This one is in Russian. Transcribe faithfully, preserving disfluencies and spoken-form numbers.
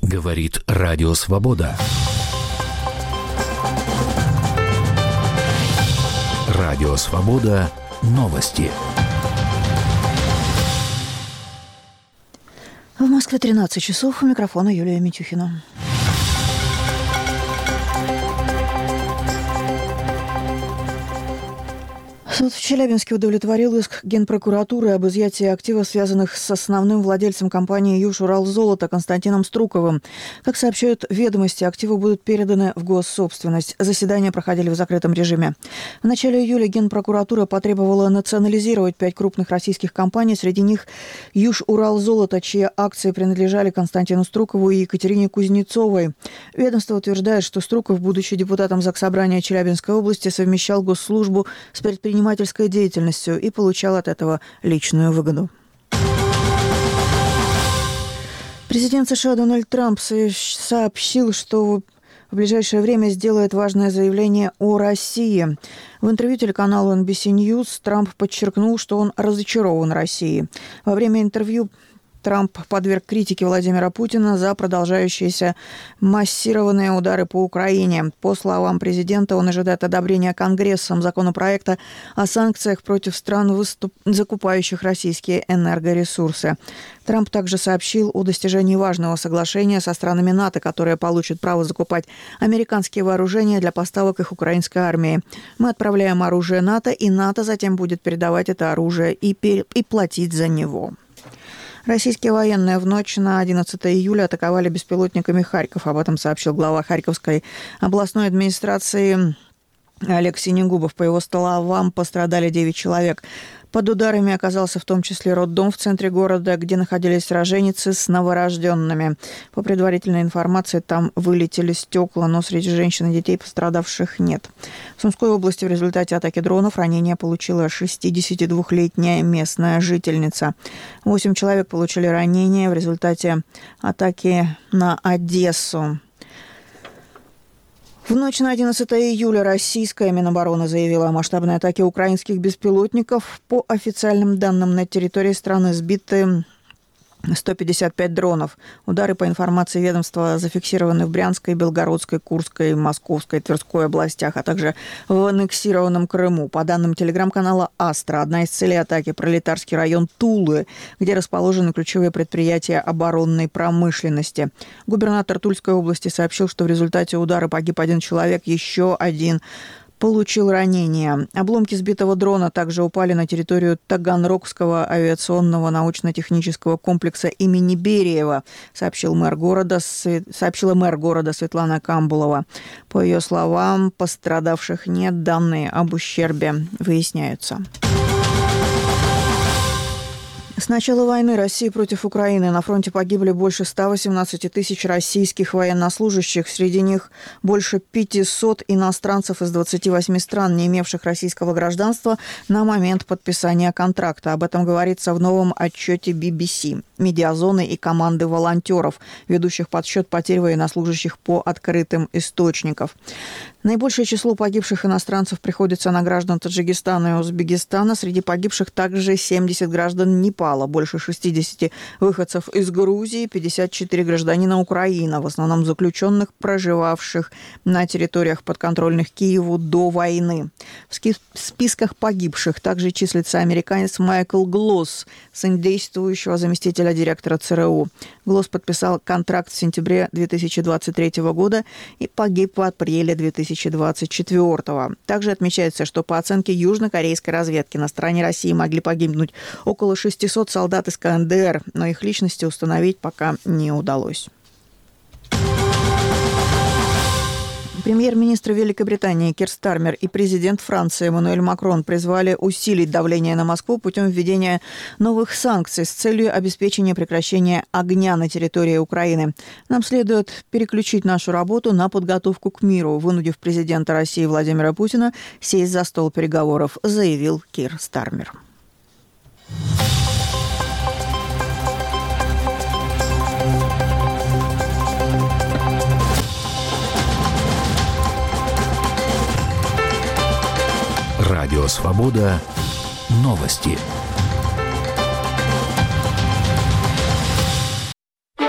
Говорит Радио Свобода. Радио Свобода. Новости. В Москве тринадцать часов. У микрофона Юлия Митюхина. Суд в Челябинске удовлетворил иск Генпрокуратуры об изъятии активов, связанных с основным владельцем компании «Юж-Урал-Золото» Константином Струковым. Как сообщают «Ведомости», активы будут переданы в госсобственность. Заседания проходили в закрытом режиме. В начале июля Генпрокуратура потребовала национализировать пять крупных российских компаний, среди них «Юж-Урал-Золото», чьи акции принадлежали Константину Струкову и Екатерине Кузнецовой. Ведомство утверждает, что Струков, будучи депутатом Заксобрания Челябинской области, совмещал госслужбу с предпринимательской деятельностью и получал от этого личную выгоду. Президент США Дональд Трамп сообщил, что в ближайшее время сделает важное заявление о России. В интервью телеканалу эн би си News Трамп подчеркнул, что он разочарован Россией. Во время интервью Трамп подверг критике Владимира Путина за продолжающиеся массированные удары по Украине. По словам президента, он ожидает одобрения Конгрессом законопроекта о санкциях против стран, выступ... закупающих российские энергоресурсы. Трамп также сообщил о достижении важного соглашения со странами НАТО, которые получат право закупать американские вооружения для поставок их украинской армии. Мы отправляем оружие НАТО, и НАТО затем будет передавать это оружие и, пер... и платить за него. Российские военные в ночь на одиннадцатое июля атаковали беспилотниками Харьков. Об этом сообщил глава Харьковской областной администрации Олег Синегубов. По его словам, пострадали девять человек. Под ударами оказался в том числе роддом в центре города, где находились роженицы с новорожденными. По предварительной информации, там вылетели стекла, но среди женщин и детей пострадавших нет. В Сумской области в результате атаки дронов ранения получила шестидесятидвухлетняя местная жительница. Восемь человек получили ранения в результате атаки на Одессу. В ночь на одиннадцатое июля российская Минобороны заявила о масштабной атаке украинских беспилотников. По официальным данным, на территории страны сбиты сто пятьдесят пять дронов. Удары, по информации ведомства, зафиксированы в Брянской, Белгородской, Курской, Московской, Тверской областях, а также в аннексированном Крыму. По данным телеграм-канала «Астра», одна из целей атаки – пролетарский район Тулы, где расположены ключевые предприятия оборонной промышленности. Губернатор Тульской области сообщил, что в результате удара погиб один человек, еще один получил ранение. Обломки сбитого дрона также упали на территорию Таганрогского авиационного научно-технического комплекса имени Бериева, сообщил мэр города, сообщила мэр города Светлана Камбулова. По ее словам, пострадавших нет, данные об ущербе выясняются. С начала войны России против Украины на фронте погибли больше ста восемнадцати тысяч российских военнослужащих. Среди них больше пятисот иностранцев из двадцати восьми стран, не имевших российского гражданства на момент подписания контракта. Об этом говорится в новом отчете би би си. Медиазоны и команды волонтеров, ведущих подсчет потерь военнослужащих по открытым источникам. Наибольшее число погибших иностранцев приходится на граждан Таджикистана и Узбекистана. Среди погибших также семьдесят граждан Непала, больше шестидесяти выходцев из Грузии, пятьдесят четыре гражданина Украины, в основном заключенных, проживавших на территориях, подконтрольных Киеву до войны. В списках погибших также числится американец Майкл Глосс, сын действующего заместителя директора ЦРУ. Глосс подписал контракт в сентябре две тысячи двадцать третьего года и погиб в апреле две тысячи двадцать четвёртого. Также отмечается, что по оценке южнокорейской разведки на стороне России могли погибнуть около шестисот солдат из ка эн дэ эр, но их личности установить пока не удалось. Премьер-министр Великобритании Кир Стармер и президент Франции Эммануэль Макрон призвали усилить давление на Москву путем введения новых санкций с целью обеспечения прекращения огня на территории Украины. Нам следует переключить нашу работу на подготовку к миру, вынудив президента России Владимира Путина сесть за стол переговоров, заявил Кир Стармер. Радио Свобода. Новости.